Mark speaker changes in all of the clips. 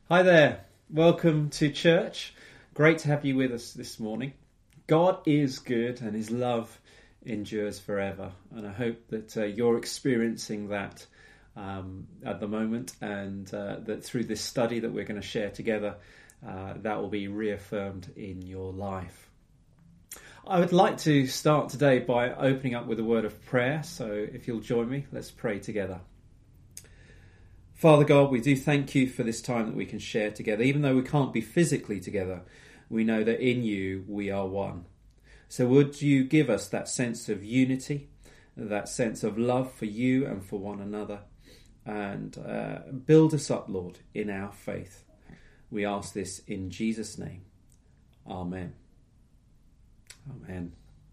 Speaker 1: Hi there, welcome to church. Great to have you with us this morning. God is good and his love endures forever, and I hope that you're experiencing that at the moment, and that through this study that we're going to share together, that will be reaffirmed in your life. I would like to start today by opening up with a word of prayer, so if you'll join me, let's pray together. Father God, we do thank you for this time that we can share together. Even though we can't be physically together, we know that in you we are one. So would you give us that sense of unity, that sense of love for you and for one another, and build us up, Lord, in our faith. We ask this in Jesus' name. Amen. Amen.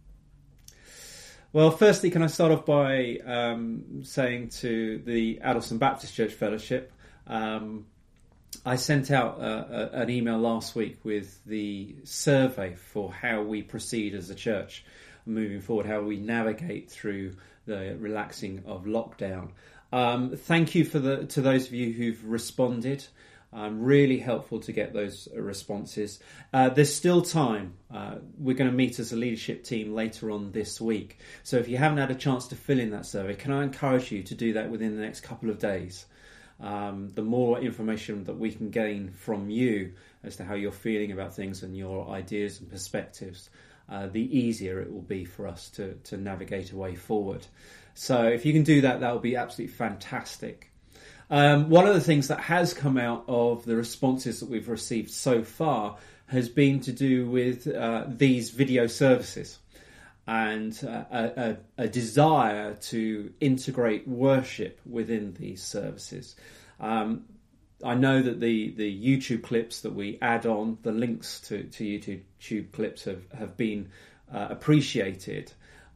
Speaker 1: Well, firstly, can I start off by saying to the Addleston Baptist Church Fellowship, I sent out an email last week with the survey for how we proceed as a church moving forward, how we navigate through the relaxing of lockdown. Thank you to those of you who've responded. Really helpful to get those responses. There's still time. We're going to meet as a leadership team later on this week. So if you haven't had a chance to fill in that survey, can I encourage you to do that within the next couple of days? The more information that we can gain from you as to how you're feeling about things and your ideas and perspectives, the easier it will be for us to navigate a way forward. So if you can do that, that will be absolutely fantastic. One of the things that has come out of the responses that we've received so far has been to do with these video services and a desire to integrate worship within these services. I know that the YouTube clips that we add on, the links to YouTube clips have been appreciated,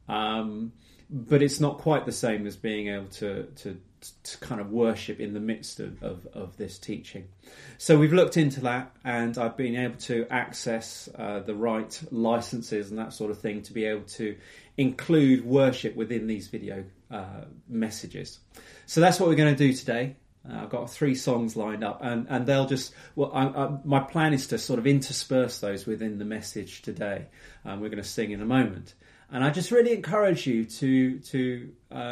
Speaker 1: but it's not quite the same as being able to kind of worship in the midst of this teaching. So we've looked into that, and I've been able to access the right licenses and that sort of thing to be able to include worship within these video messages. So that's what we're going to do today. I've got 3 songs lined up, and they'll just... my plan is to sort of intersperse those within the message today. We're going to sing in a moment. And I just really encourage you to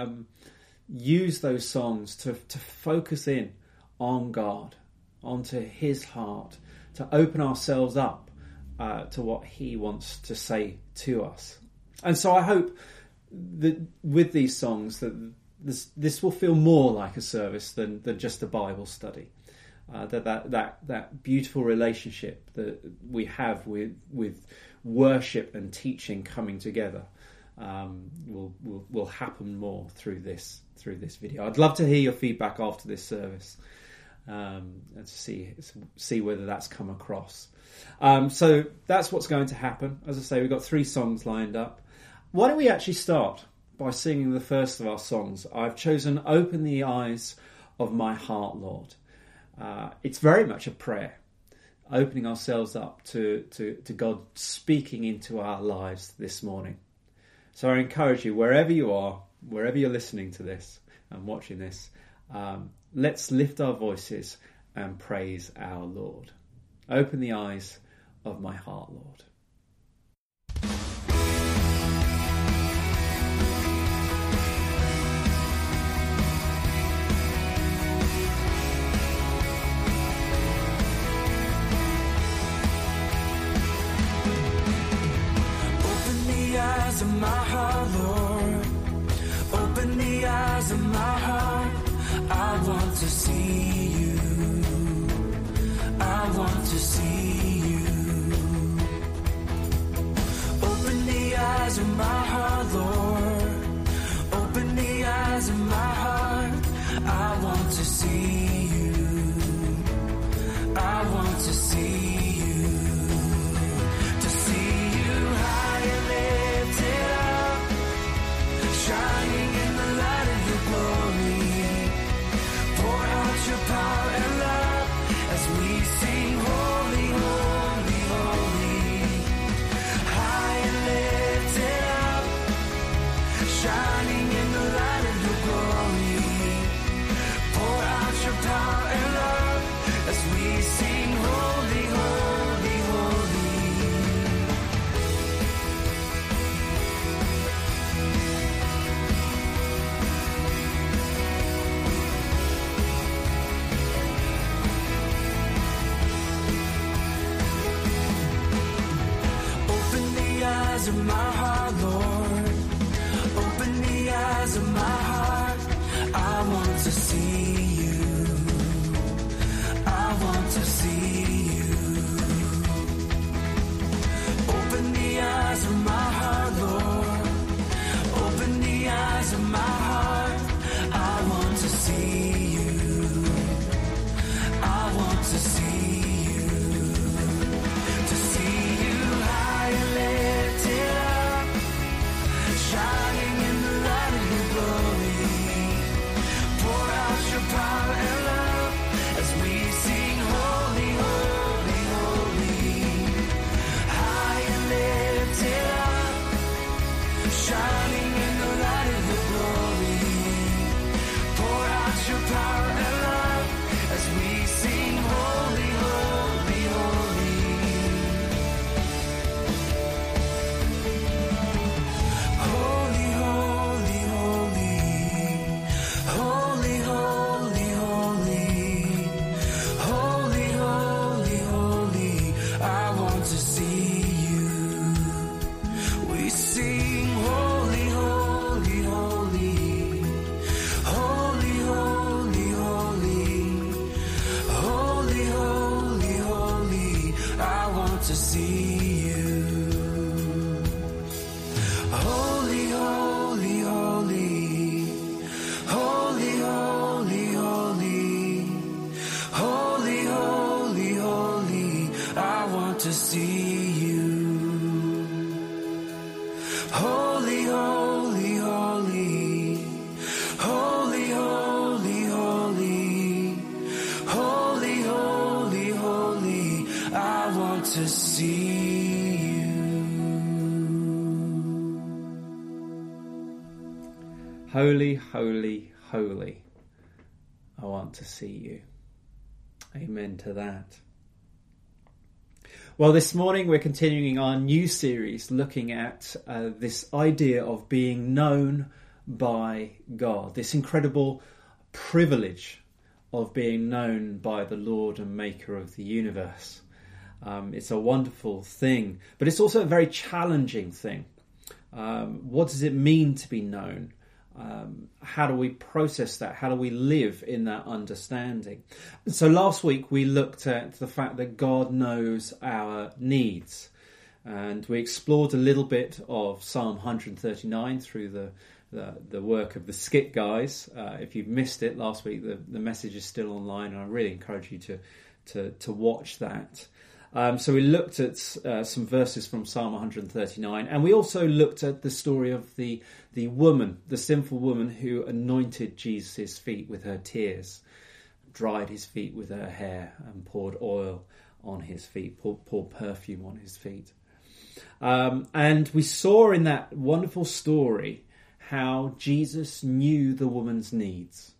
Speaker 1: use those songs to focus in on God, onto his heart, to open ourselves up to what he wants to say to us. And so I hope that with these songs that this will feel more like a service than just a Bible study. That beautiful relationship that we have with worship and teaching coming together will happen more through this video. I'd love to hear your feedback after this service and see whether that's come across. So that's what's going to happen. As I say, we've got 3 songs lined up. Why don't we actually start by singing the first of our songs? I've chosen "Open the Eyes of My Heart, Lord." It's very much a prayer, opening ourselves up to God speaking into our lives this morning. So I encourage you, wherever you are, wherever you're listening to this and watching this, let's lift our voices and praise our Lord. Open the eyes of my heart, Lord.
Speaker 2: Of my heart, Lord, open the eyes of my heart. I want to see you. I want to see you. Open the eyes of my heart, Lord. Open the eyes of my heart. I want to see you. I want to see you. Shining in the light of your glory, pour out your power and love as we sing holy, holy, holy. High and lifted up, sing holy, holy, holy. Open the eyes of my heart, Lord. Open the eyes of my heart. I want to see you. I want to see you. Open the eyes of my heart, Lord. Open the eyes of my heart. I want to see you. I want to see you. To see you high and lifted up, shining in the light of your glory. Pour out your power and love as we sing holy, holy, holy. High and lifted up, shining in the light of your glory. Pour out your power and love as we sing holy, holy, holy. Holy, holy, holy. Holy, holy, holy. Holy, holy, holy. I want to see you. We sing holy, holy, holy. Holy, holy, holy. Holy, holy, holy. I want to see you. Holy, holy, holy. Holy, holy, holy. Holy, holy, holy. I want to see you. Holy, holy, holy. Holy, holy, holy. Holy, holy, holy. I want to see you.
Speaker 1: Holy, holy, holy. I want to see you. Amen to that. Well, this morning we're continuing our new series looking at this idea of being known by God, this incredible privilege of being known by the Lord and Maker of the universe. It's a wonderful thing, but it's also a very challenging thing. What does it mean to be known? How do we process that? How do we live in that understanding? So last week we looked at the fact that God knows our needs, and we explored a little bit of Psalm 139 through the work of the Skit guys. If you've missed it last week, the message is still online, and I really encourage you to watch that. So we looked at some verses from Psalm 139, and we also looked at the story of the woman, the sinful woman who anointed Jesus' feet with her tears, dried his feet with her hair, and poured oil on his feet, poured perfume on his feet. And we saw in that wonderful story how Jesus knew the woman's needs.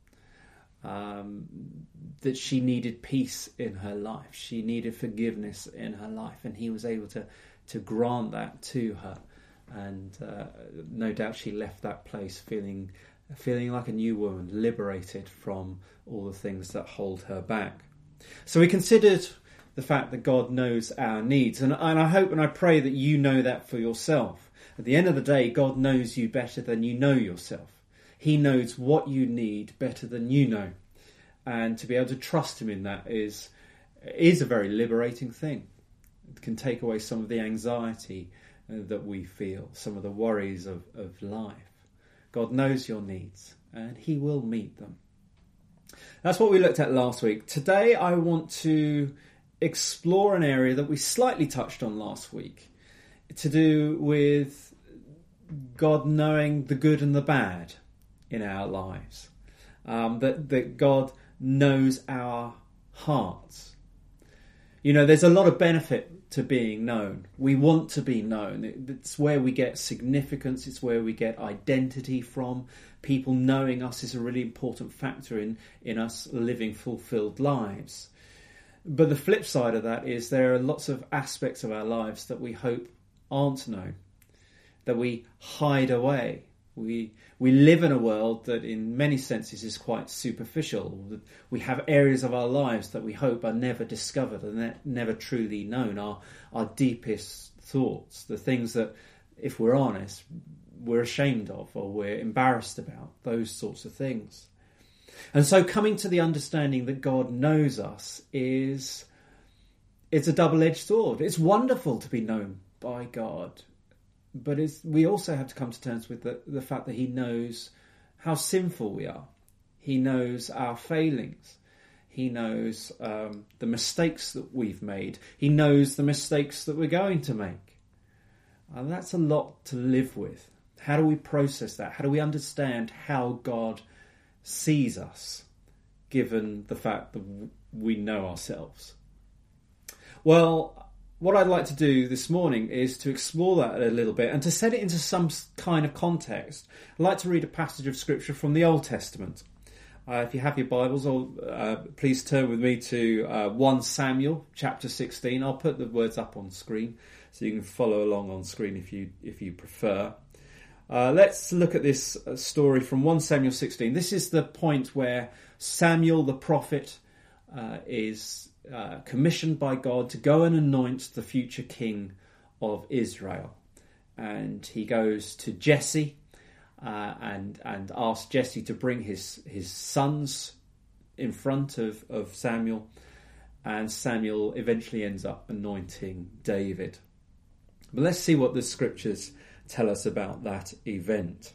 Speaker 1: That she needed peace in her life. She needed forgiveness in her life, and he was able to grant that to her. And no doubt she left that place feeling like a new woman, liberated from all the things that hold her back. So we considered the fact that God knows our needs, and I hope and I pray that you know that for yourself. At the end of the day, God knows you better than you know yourself. He knows what you need better than you know. And to be able to trust him in that is a very liberating thing. It can take away some of the anxiety that we feel, some of the worries of life. God knows your needs and he will meet them. That's what we looked at last week. Today I want to explore an area that we slightly touched on last week, to do with God knowing the good and the bad in our lives. That God knows our hearts. You know, there's a lot of benefit to being known. We want to be known. It's where we get significance. It's where we get identity from. People knowing us is a really important factor in us living fulfilled lives. But the flip side of that is there are lots of aspects of our lives that we hope aren't known, that we hide away. We live in a world that in many senses is quite superficial. We have areas of our lives that we hope are never discovered and never truly known, our deepest thoughts, the things that, if we're honest, we're ashamed of or we're embarrassed about, those sorts of things. And so coming to the understanding that God knows us it's a double-edged sword. It's wonderful to be known by God, but we also have to come to terms with the fact that he knows how sinful we are. He knows our failings. He knows the mistakes that we've made. He knows the mistakes that we're going to make. And that's a lot to live with. How do we process that? How do we understand how God sees us, given the fact that we know ourselves? Well, what I'd like to do this morning is to explore that a little bit and to set it into some kind of context. I'd like to read a passage of scripture from the Old Testament. If you have your Bibles, please turn with me to 1 Samuel chapter 16. I'll put the words up on screen so you can follow along on screen if you prefer. Let's look at this story from 1 Samuel 16. This is the point where Samuel the prophet is commissioned by God to go and anoint the future king of Israel. And he goes to Jesse and asks Jesse to bring his sons in front of Samuel. And Samuel eventually ends up anointing David. But let's see what the scriptures tell us about that event.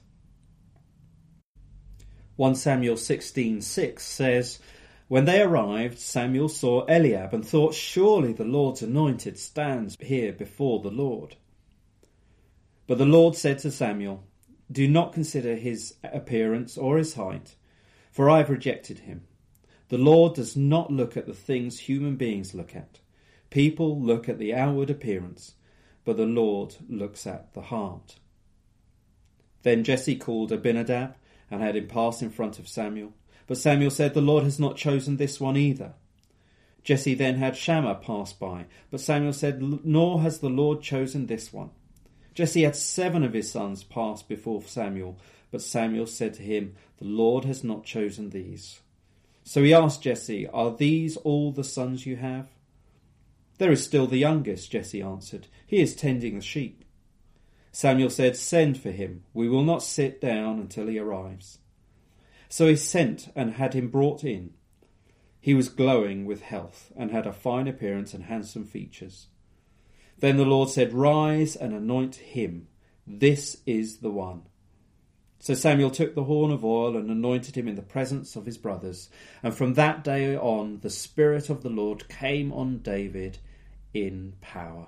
Speaker 1: 1 Samuel 16:6 says, "When they arrived, Samuel saw Eliab and thought, 'Surely the Lord's anointed stands here before the Lord.' But the Lord said to Samuel, 'Do not consider his appearance or his height, for I have rejected him. The Lord does not look at the things human beings look at. People look at the outward appearance, but the Lord looks at the heart.' Then Jesse called Abinadab and had him pass in front of Samuel. But Samuel said, 'The Lord has not chosen this one either.' Jesse then had Shammah pass by, but Samuel said, 'Nor has the Lord chosen this one.' Jesse had 7 of his sons pass before Samuel, but Samuel said to him, 'The Lord has not chosen these.' So he asked Jesse, 'Are these all the sons you have?' 'There is still the youngest,' Jesse answered. 'He is tending the sheep.' Samuel said, 'Send for him. We will not sit down until he arrives.' So he sent and had him brought in. He was glowing with health and had a fine appearance and handsome features. Then the Lord said, 'Rise and anoint him. This is the one.' So Samuel took the horn of oil and anointed him in the presence of his brothers. And from that day on, the Spirit of the Lord came on David in power."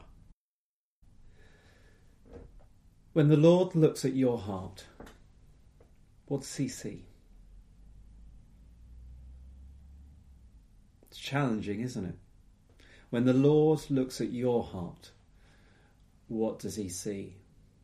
Speaker 1: When the Lord looks at your heart, what does he see? It's challenging, isn't it? When the Lord looks at your heart, what does he see?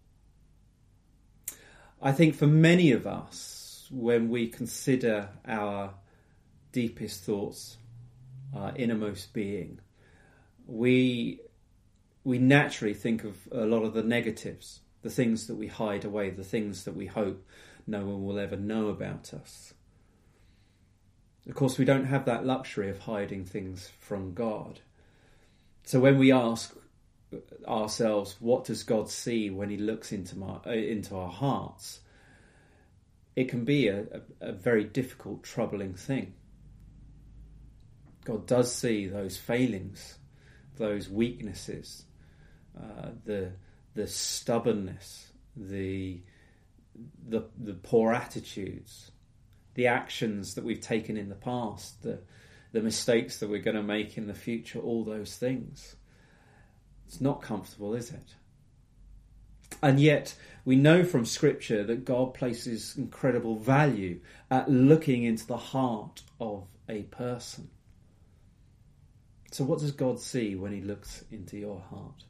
Speaker 1: I think for many of us, when we consider our deepest thoughts, our innermost being, we naturally think of a lot of the negatives, the things that we hide away, the things that we hope no one will ever know about us. Of course, we don't have that luxury of hiding things from God. So when we ask ourselves, what does God see when he looks into our hearts, it can be a very difficult, troubling thing. God does see those failings, those weaknesses, the stubbornness, the poor attitudes, the actions that we've taken in the past, the mistakes that we're going to make in the future, all those things. It's not comfortable, is it? And yet we know from Scripture that God places incredible value at looking into the heart of a person. So what does God see when he looks into your heart?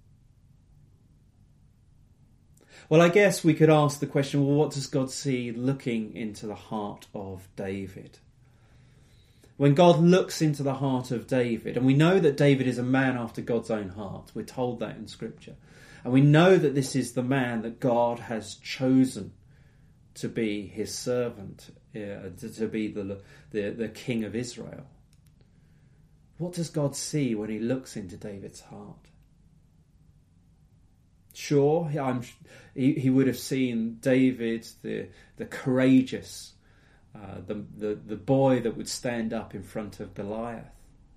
Speaker 1: Well, I guess we could ask the question, well, what does God see looking into the heart of David? When God looks into the heart of David, and we know that David is a man after God's own heart, we're told that in Scripture, and we know that this is the man that God has chosen to be his servant, to be the king of Israel. What does God see when he looks into David's heart? Sure, he would have seen David, the courageous, the boy that would stand up in front of Goliath.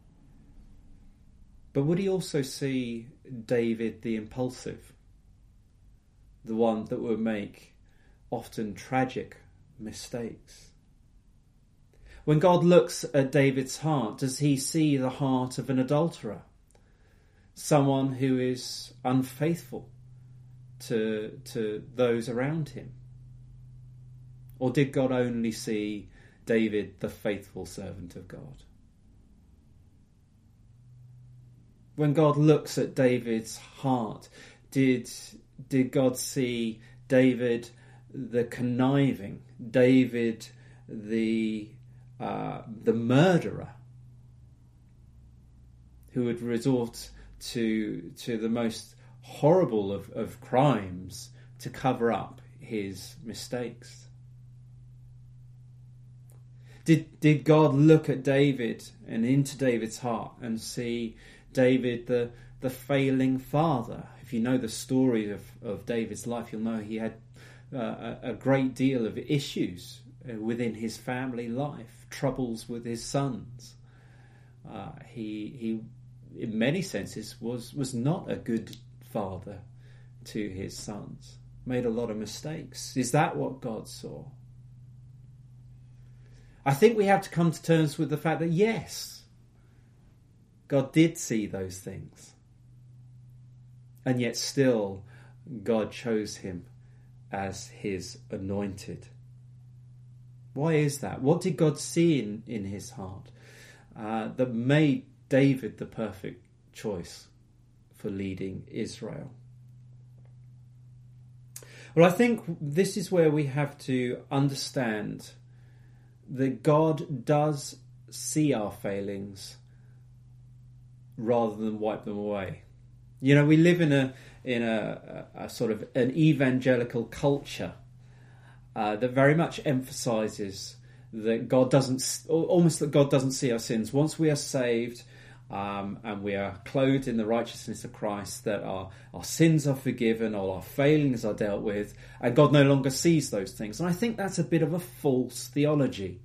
Speaker 1: But would he also see David the impulsive, the one that would make often tragic mistakes? When God looks at David's heart, does he see the heart of an adulterer? Someone who is unfaithful to those around him? Or did God only see David, the faithful servant of God? When God looks at David's heart, did God see David, the conniving, David, the murderer, who would resort to the most horrible of crimes to cover up his mistakes? Did God look at David and into David's heart and see David, the failing father? If you know the story of David's life, you'll know he had a great deal of issues within his family life, troubles with his sons. He in many senses was not a good father to his sons, made a lot of mistakes. Is that what God saw? I think we have to come to terms with the fact that yes, God did see those things, and yet still God chose him as his anointed. Why is that? What did God see in his heart that made David the perfect choice for leading Israel? Well, I think this is where we have to understand that God does see our failings rather than wipe them away. You know, we live in a sort of an evangelical culture that very much emphasises that God doesn't see our sins. Once we are saved and we are clothed in the righteousness of Christ, that our sins are forgiven, all our failings are dealt with, and God no longer sees those things. And I think that's a bit of a false theology,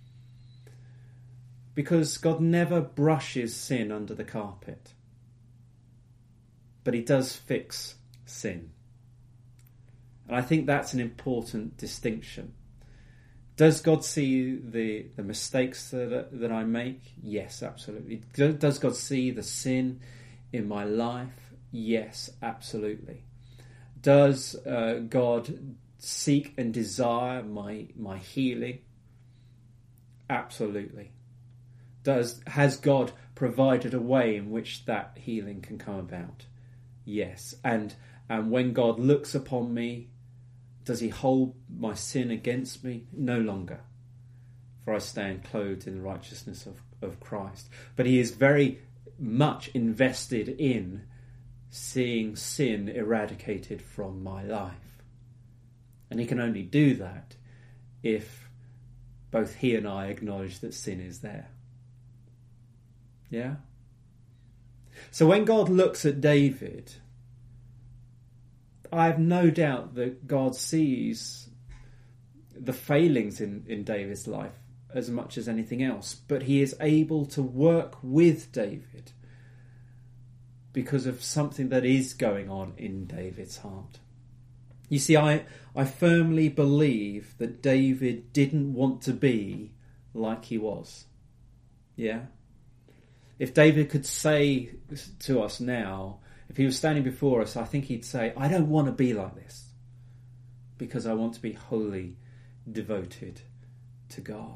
Speaker 1: because God never brushes sin under the carpet, but he does fix sin. And I think that's an important distinction. Does God see the mistakes that I make? Yes, absolutely. Does God see the sin in my life? Yes, absolutely. Does God seek and desire my healing? Absolutely. Has God provided a way in which that healing can come about? Yes. And when God looks upon me, does he hold my sin against me? No longer. For I stand clothed in the righteousness of Christ. But he is very much invested in seeing sin eradicated from my life. And he can only do that if both he and I acknowledge that sin is there. Yeah? So when God looks at David, I have no doubt that God sees the failings in David's life as much as anything else, but he is able to work with David because of something that is going on in David's heart. You see, I firmly believe that David didn't want to be like he was. Yeah? If David could say to us now, if he was standing before us, I think he'd say, I don't want to be like this because I want to be wholly devoted to God.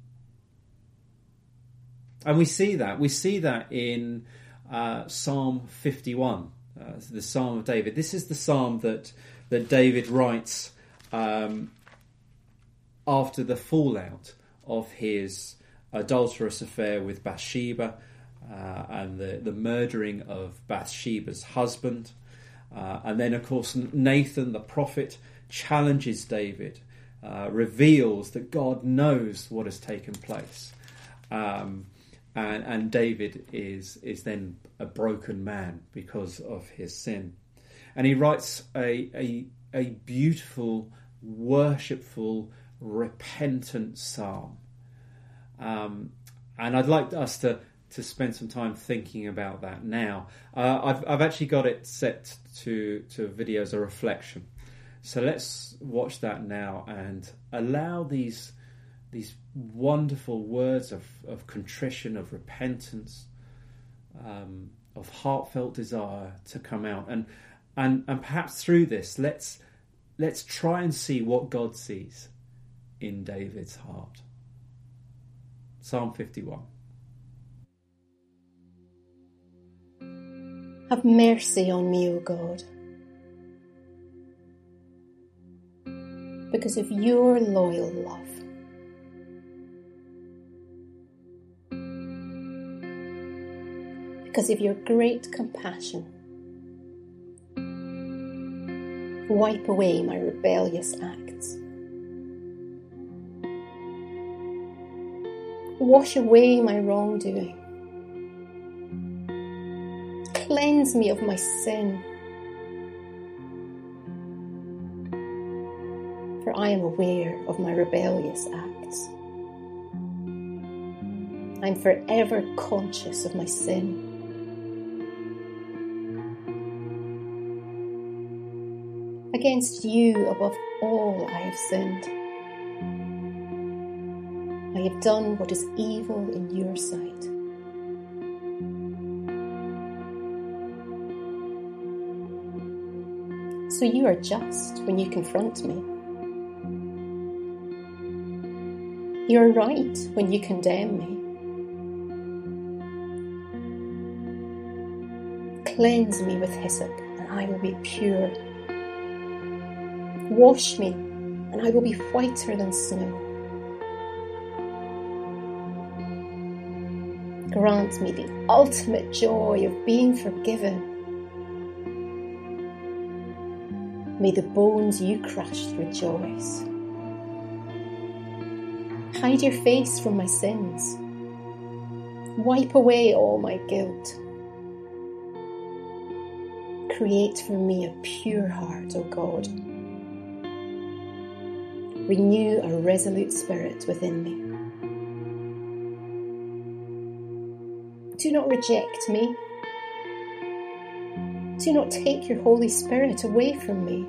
Speaker 1: And we see that. We see that in Psalm 51, the Psalm of David. This is the psalm that David writes after the fallout of his adulterous affair with Bathsheba and the murdering of Bathsheba's husband. And then, of course, Nathan, the prophet, challenges David, reveals that God knows what has taken place. And David is then a broken man because of his sin. And he writes a beautiful, worshipful, repentant psalm. And I'd like us to spend some time thinking about that now. I've actually got it set to a video as a reflection. So let's watch that now and allow these wonderful words of contrition, of repentance, of heartfelt desire to come out. And perhaps through this, let's try and see what God sees in David's heart. Psalm 51.
Speaker 3: Have mercy on me, O God, because of your loyal love. Because of your great compassion, wipe away my rebellious acts. Wash away my wrongdoing. Cleanse me of my sin, for I am aware of my rebellious acts. I am forever conscious of my sin. Against you above all I have sinned. I have done what is evil in your sight. So you are just when you confront me. You are right when you condemn me. Cleanse me with hyssop, and I will be pure. Wash me, and I will be whiter than snow. Grant me the ultimate joy of being forgiven. May the bones you crushed rejoice. Hide your face from my sins. Wipe away all my guilt. Create for me a pure heart, O God. Renew a resolute spirit within me. Do not reject me. Do not take your Holy Spirit away from me.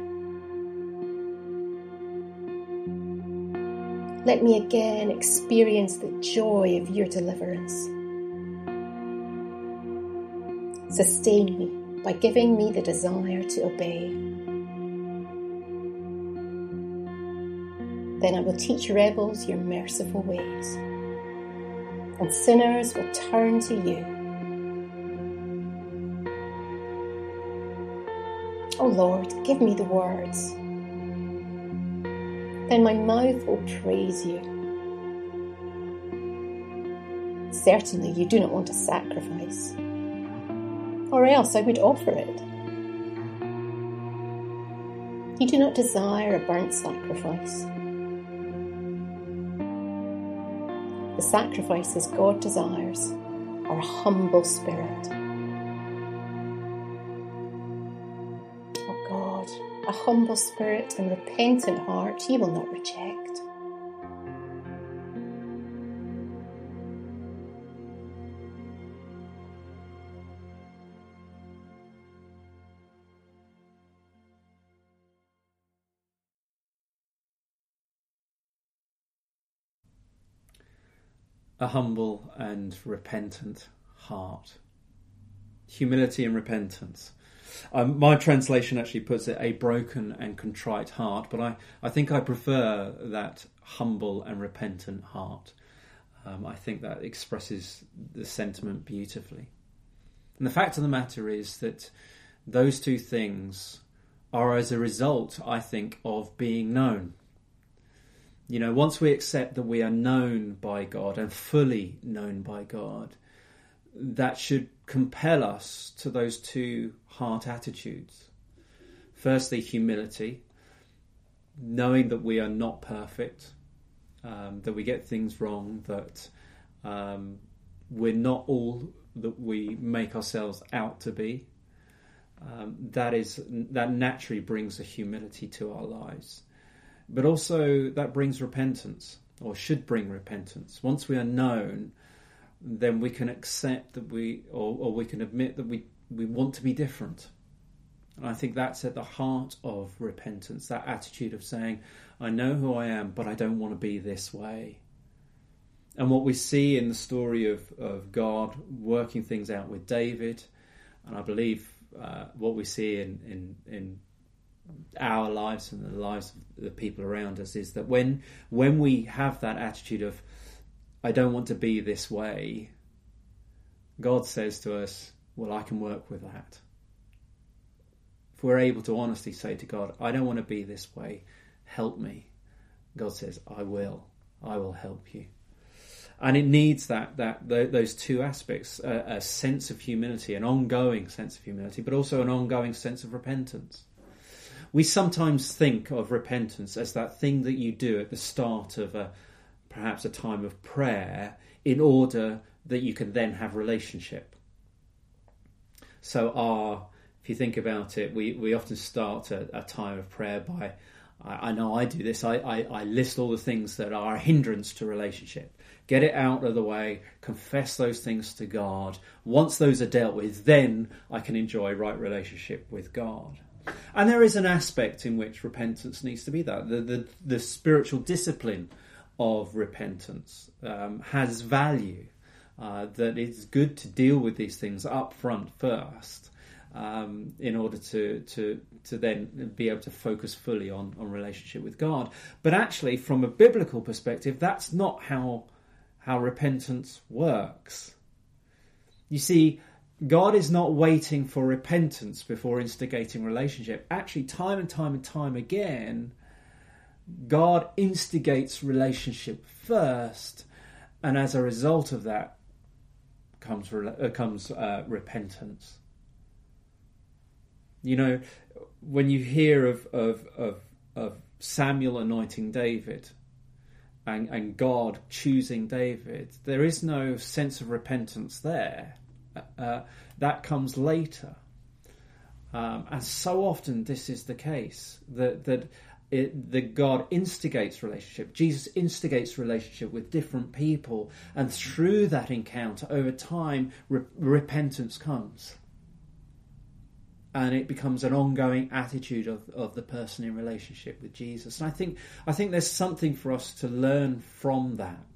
Speaker 3: Let me again experience the joy of your deliverance. Sustain me by giving me the desire to obey. Then I will teach rebels your merciful ways, and sinners will turn to you. O Lord, give me the words. Then my mouth will praise you. Certainly you do not want a sacrifice, or else I would offer it. You do not desire a burnt sacrifice. The sacrifices God desires are a humble spirit. Oh God, a humble spirit and repentant heart you will not reject.
Speaker 1: A humble and repentant heart. Humility and repentance. My translation actually puts it a broken and contrite heart, but I think I prefer that humble and repentant heart. I think that expresses the sentiment beautifully. And the fact of the matter is that those two things are as a result, I think, of being known. Once we accept that we are known by God and fully known by God, that should compel us to those two heart attitudes. Firstly, humility, knowing that we are not perfect, that we get things wrong, that we're not all that we make ourselves out to be. That naturally brings a humility to our lives. But also that brings repentance, or should bring repentance. Once we are known, then we can accept that or we can admit that we want to be different. And I think that's at the heart of repentance, that attitude of saying, I know who I am, but I don't want to be this way. And what we see in the story of God working things out with David, and I believe what we see in our lives and the lives of the people around us, is that when we have that attitude of, I don't want to be this way, God says to us, well, I can work with that. If we're able to honestly say to God, I don't want to be this way, help me, God says, I will help you. And it needs those two aspects, a sense of humility, an ongoing sense of humility, but also an ongoing sense of repentance. We sometimes think of repentance as that thing that you do at the start of perhaps a time of prayer in order that you can then have relationship. So if you think about it, we often start a time of prayer by, I know I do this, I list all the things that are a hindrance to relationship. Get it out of the way, confess those things to God. Once those are dealt with, then I can enjoy right relationship with God. And there is an aspect in which repentance needs to be that. The spiritual discipline of repentance has value. That it's good to deal with these things up front first, in order to then be able to focus fully on relationship with God. But actually, from a biblical perspective, that's not how repentance works. You see, God is not waiting for repentance before instigating relationship. Actually, time and time again, God instigates relationship first, and as a result of that comes repentance. When you hear of Samuel anointing David and God choosing David, there is no sense of repentance there. That comes later. And so often this is the case, that God instigates relationship. Jesus instigates relationship with different people, and through that encounter, over time, repentance comes. And it becomes an ongoing attitude of the person in relationship with Jesus. And I think there's something for us to learn from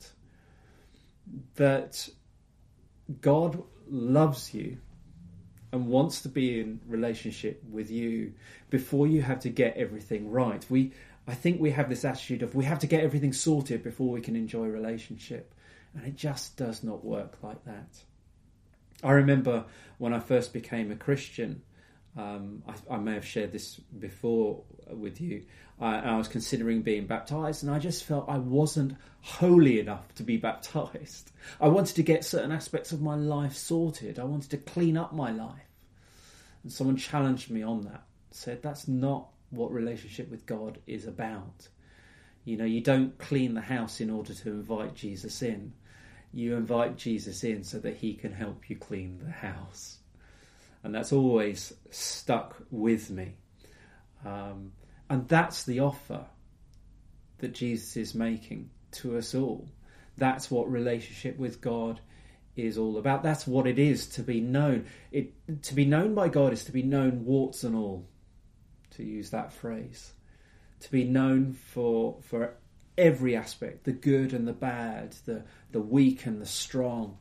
Speaker 1: that God loves you and wants to be in relationship with you before you have to get everything right. I think we have this attitude of we have to get everything sorted before we can enjoy relationship. And it just does not work like that. I remember when I first became a Christian, I may have shared this before with you. I was considering being baptised, and I just felt I wasn't holy enough to be baptised. I wanted to get certain aspects of my life sorted. I wanted to clean up my life. And someone challenged me on that, said that's not what relationship with God is about. You don't clean the house in order to invite Jesus in. You invite Jesus in so that he can help you clean the house. And that's always stuck with me. And that's the offer that Jesus is making to us all. That's what relationship with God is all about. That's what it is to be known. To be known by God is to be known warts and all, to use that phrase. To be known for every aspect, the good and the bad, the weak and the strong,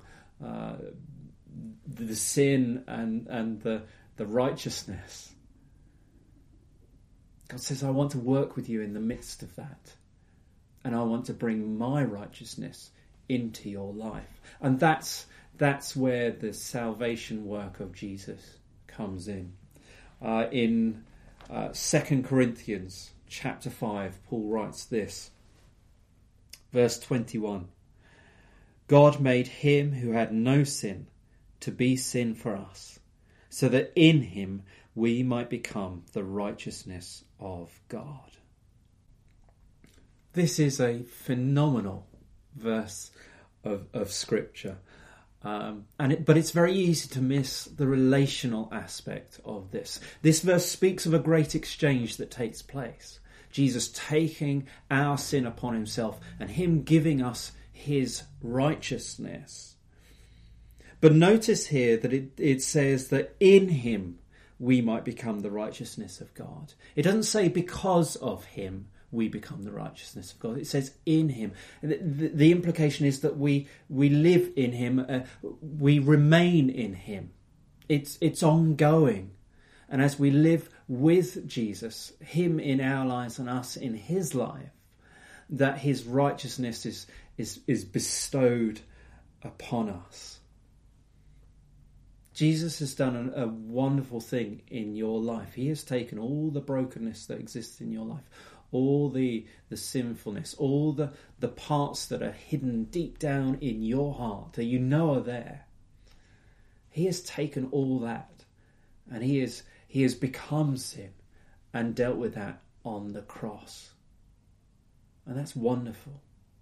Speaker 1: the sin and the righteousness. God says, I want to work with you in the midst of that. And I want to bring my righteousness into your life. And that's where the salvation work of Jesus comes in. In 2 Corinthians chapter 5, Paul writes this. Verse 21. God made him who had no sin to be sin for us, so that in him we might become the righteousness of God. This is a phenomenal verse of Scripture. But it's very easy to miss the relational aspect of this. This verse speaks of a great exchange that takes place. Jesus taking our sin upon himself and him giving us his righteousness. But notice here that it says that in him we might become the righteousness of God. It doesn't say because of him we become the righteousness of God. It says in him. The implication is that we live in him, we remain in him. It's ongoing. And as we live with Jesus, him in our lives and us in his life, that his righteousness is bestowed upon us. Jesus has done a wonderful thing in your life. He has taken all the brokenness that exists in your life, all the sinfulness, all the parts that are hidden deep down in your heart that you know are there. He has taken all that and he has become sin and dealt with that on the cross. And that's wonderful.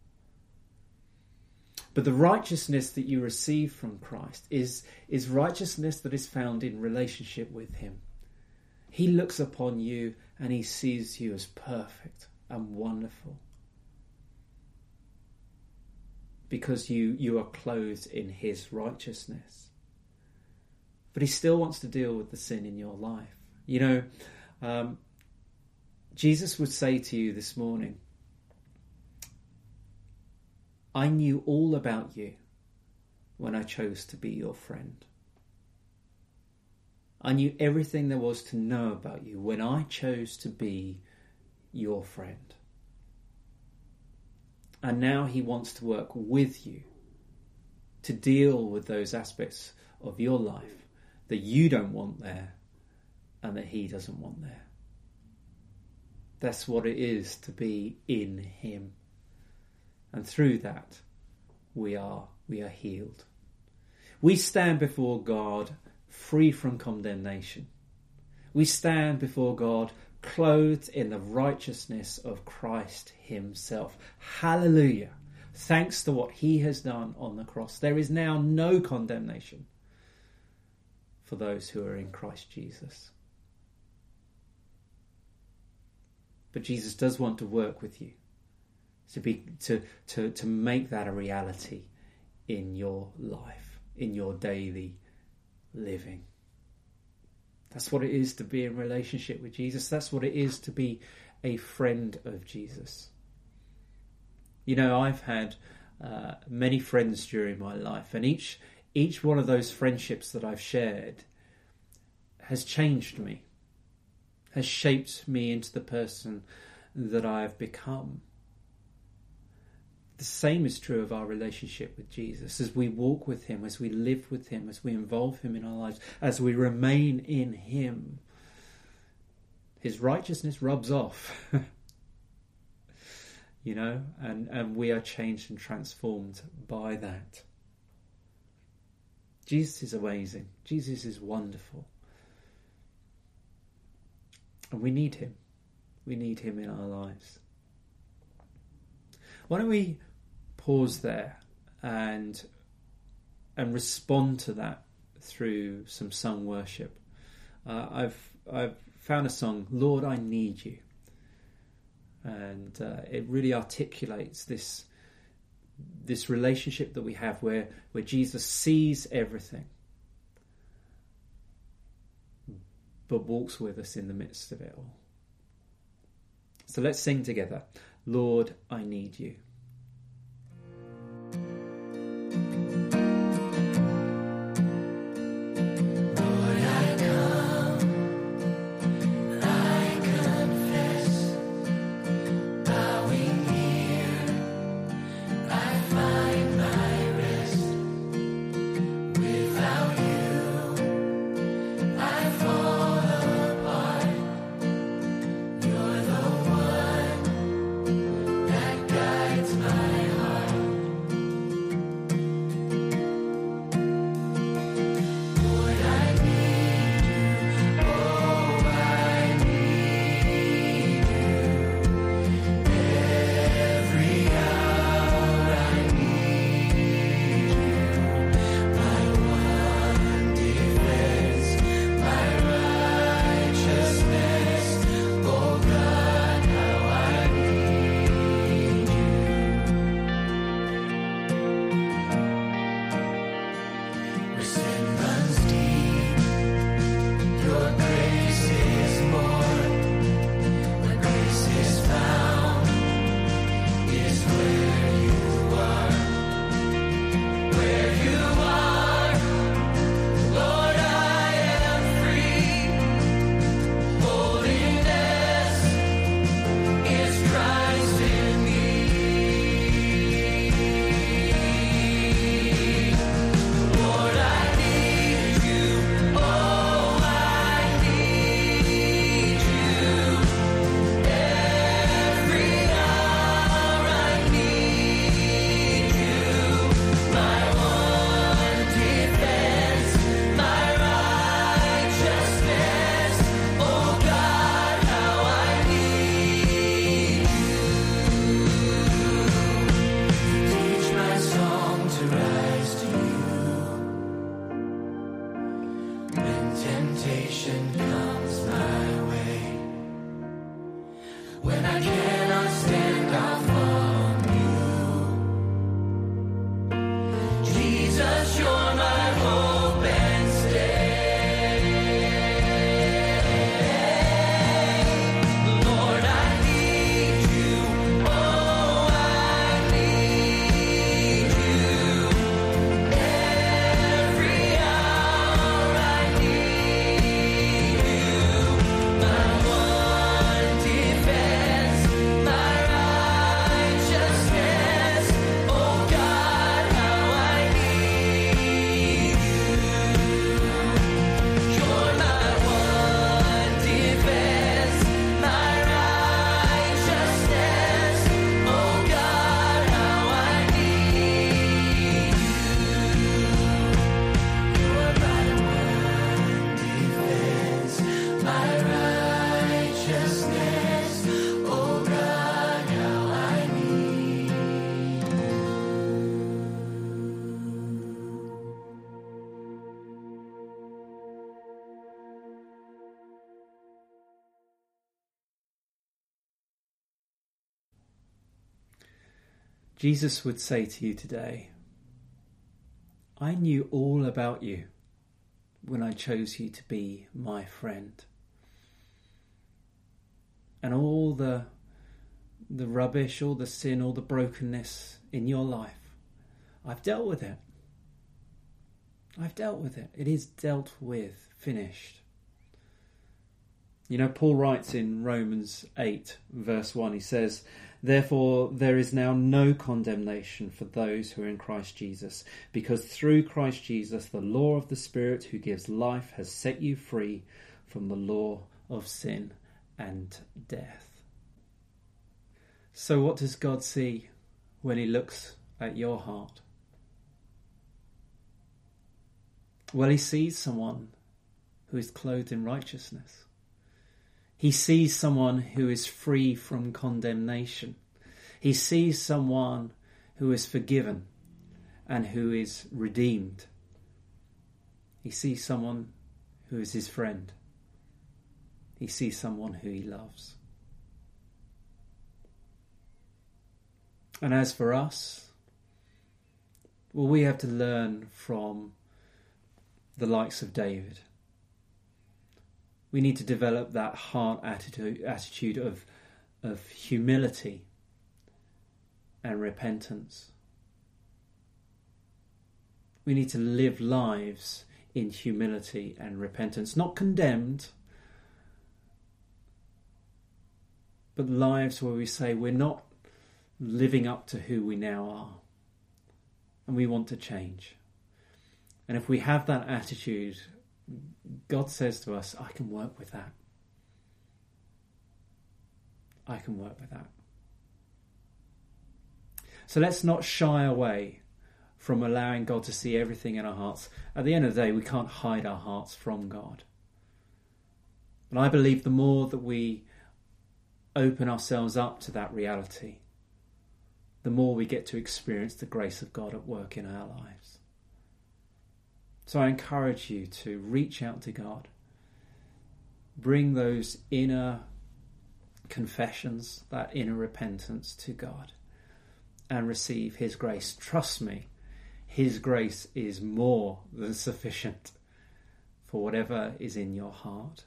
Speaker 1: But the righteousness that you receive from Christ is righteousness that is found in relationship with him. He looks upon you and he sees you as perfect and wonderful. Because you are clothed in his righteousness. But he still wants to deal with the sin in your life. You know, Jesus would say to you this morning, I knew all about you when I chose to be your friend. I knew everything there was to know about you when I chose to be your friend. And now he wants to work with you to deal with those aspects of your life that you don't want there and that he doesn't want there. That's what it is to be in him. And through that, we are healed. We stand before God free from condemnation. We stand before God clothed in the righteousness of Christ himself. Hallelujah. Thanks to what he has done on the cross. There is now no condemnation for those who are in Christ Jesus. But Jesus does want to work with you to make that a reality in your life, in your daily living. That's what it is to be in relationship with Jesus. That's what it is to be a friend of Jesus. You know, I've had many friends during my life, and each one of those friendships that I've shared has changed me, has shaped me into the person that I've become. The same is true of our relationship with Jesus. As we walk with him, as we live with him, as we involve him in our lives, as we remain in him, his righteousness rubs off. You know, and we are changed and transformed by that. Jesus is amazing. Jesus is wonderful. And we need him. We need him in our lives. Why don't we pause there and respond to that through some sung worship. I've found a song, Lord, I Need You. And it really articulates this relationship that we have where Jesus sees everything but walks with us in the midst of it all. So let's sing together, Lord, I Need You.
Speaker 2: Guides temptation comes my way, when I cannot stand, I'll follow you. Jesus, you're my hope and stay. Lord, I need you. Oh, I need you. Every hour I need you. My one defense, my righteousness. Oh God, how I need you. You're my one defense, my righteousness. Oh God, how I need you. You're my one defense, my righteousness. Oh God, how I need you.
Speaker 1: Jesus would say to you today, I knew all about you when I chose you to be my friend. And all the rubbish, all the sin, all the brokenness in your life, I've dealt with it. I've dealt with it. It is dealt with, finished. You know, Paul writes in Romans 8, verse 1, he says, therefore there is now no condemnation for those who are in Christ Jesus, because through Christ Jesus the law of the Spirit who gives life has set you free from the law of sin and death. So what does God see when he looks at your heart? Well, he sees someone who is clothed in righteousness. He sees someone who is free from condemnation. He sees someone who is forgiven and who is redeemed. He sees someone who is his friend. He sees someone who he loves. And as for us, well, we have to learn from the likes of David. We need to develop that heart attitude of humility and repentance. We need to live lives in humility and repentance, not condemned, but lives where we say we're not living up to who we now are and we want to change. And if we have that attitude, God says to us, I can work with that. I can work with that. So let's not shy away from allowing God to see everything in our hearts. At the end of the day, we can't hide our hearts from God. And I believe the more that we open ourselves up to that reality, the more we get to experience the grace of God at work in our lives. So I encourage you to reach out to God. Bring those inner confessions, that inner repentance to God, and receive his grace. Trust me, his grace is more than sufficient for whatever is in your heart.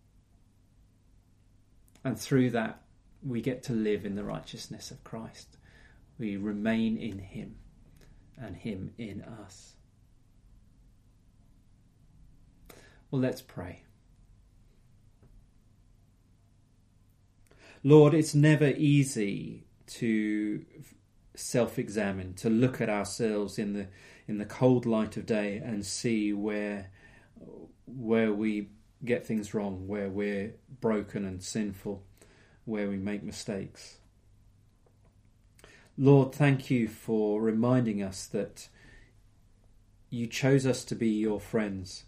Speaker 1: And through that, we get to live in the righteousness of Christ. We remain in him and him in us. Well, let's pray. Lord, it's never easy to self-examine, to look at ourselves in the cold light of day and see where we get things wrong, where we're broken and sinful, where we make mistakes. Lord, thank you for reminding us that you chose us to be your friends,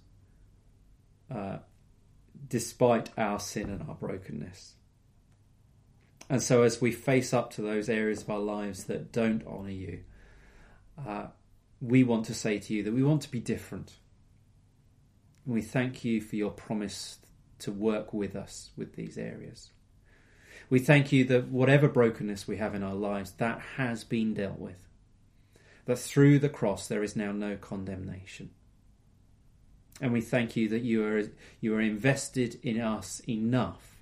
Speaker 1: despite our sin and our brokenness. And so as we face up to those areas of our lives that don't honour you, we want to say to you that we want to be different. We thank you for your promise to work with us with these areas. We thank you that whatever brokenness we have in our lives, that has been dealt with. That through the cross there is now no condemnation. And we thank you that you are invested in us enough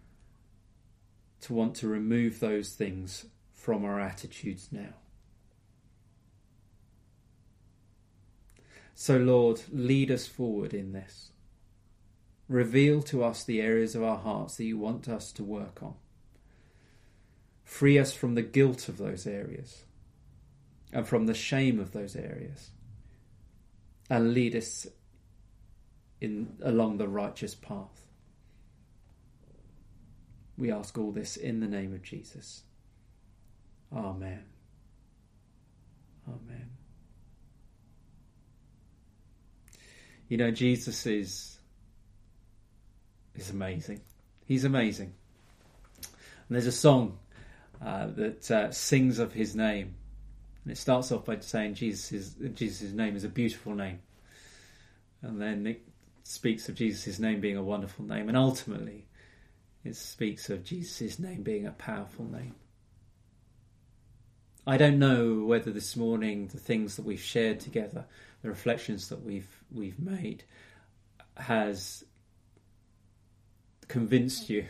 Speaker 1: to want to remove those things from our attitudes now. So Lord, lead us forward in this. Reveal to us the areas of our hearts that you want us to work on. Free us from the guilt of those areas and from the shame of those areas, and lead us along the righteous path. We ask all this in the name of Jesus. Amen. Amen. You know, Jesus is amazing. He's amazing. And there's a song that sings of his name. And it starts off by saying Jesus' name is a beautiful name. And then it speaks of Jesus' name being a wonderful name. And ultimately, it speaks of Jesus' name being a powerful name. I don't know whether this morning the things that we've shared together, the reflections that we've made, has convinced you.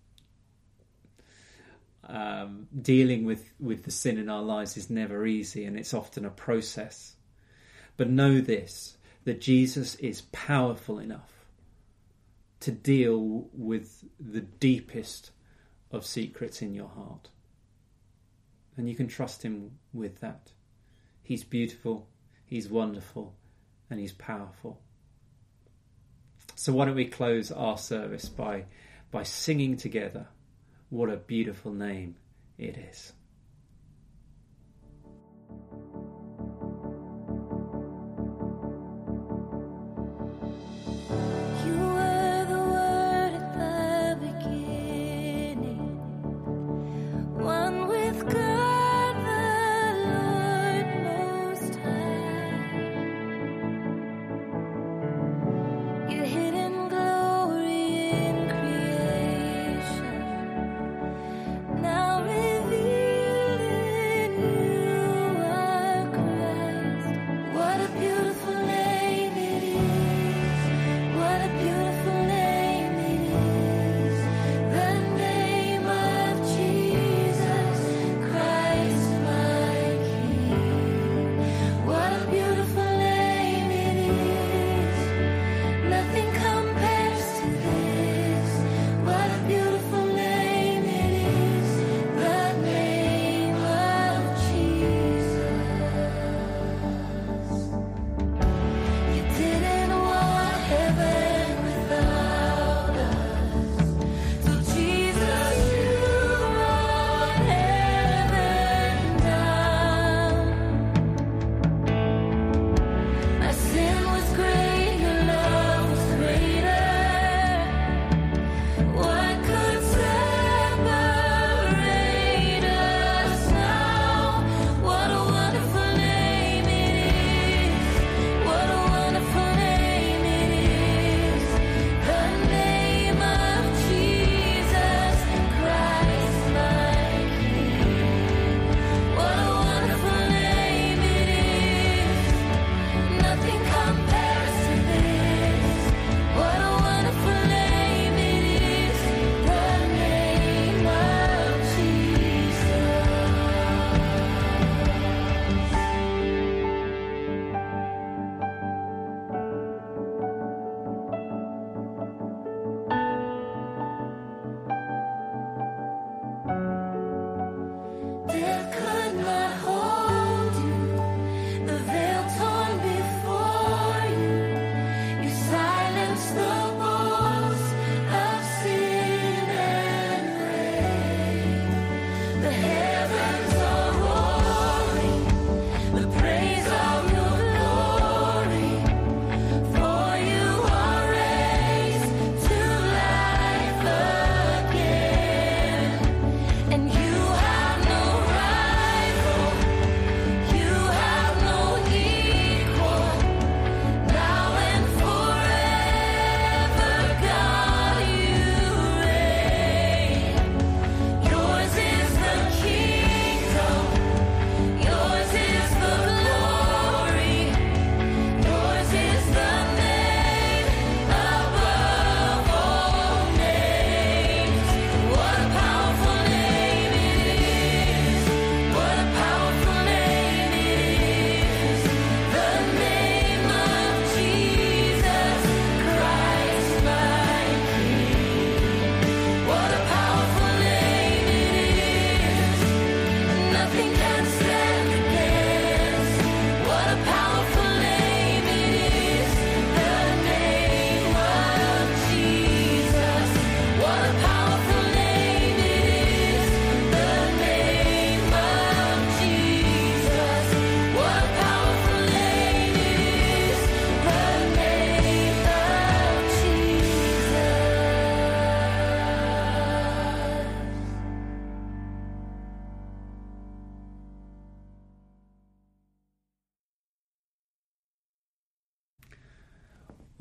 Speaker 1: Dealing with the sin in our lives is never easy, and it's often a process. But know this, that Jesus is powerful enough to deal with the deepest of secrets in your heart. And you can trust him with that. He's beautiful, he's wonderful, and he's powerful. So why don't we close our service by singing together, what a beautiful name it is.
Speaker 4: You were the Word at the beginning, one with God the Lord Most High. Your hidden glory in creation, now revealed in you are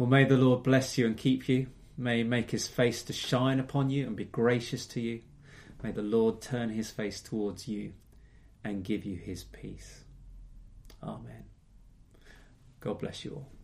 Speaker 1: Well, may the Lord bless you and keep you. May he make his face to shine upon you and be gracious to you. May the Lord turn his face towards you and give you his peace. Amen. God bless you all.